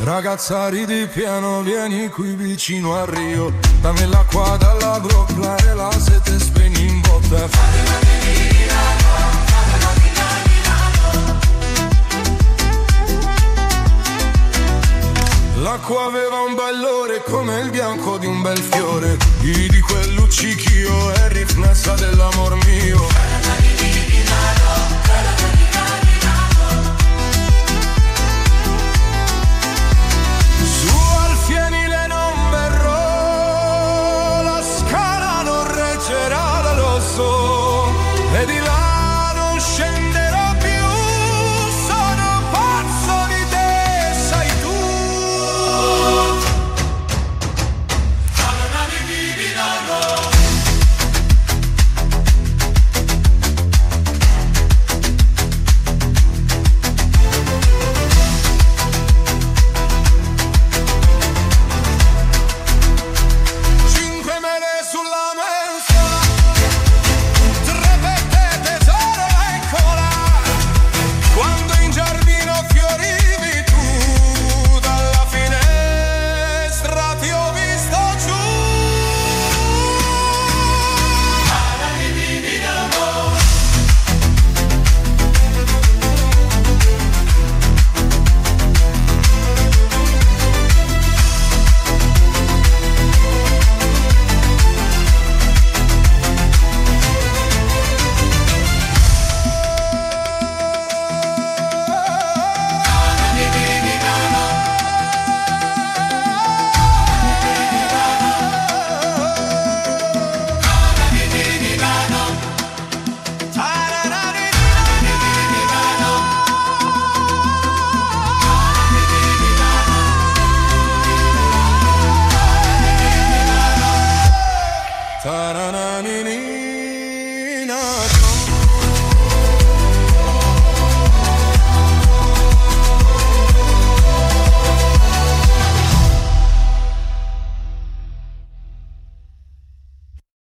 Ragazza ridi piano, vieni qui vicino al Rio. Dammi l'acqua dalla brocca e la sete spegni in botte. L'acqua aveva un bell'ore come il bianco di un bel fiore. Di quel luccichio è riflessa dell'amor mio.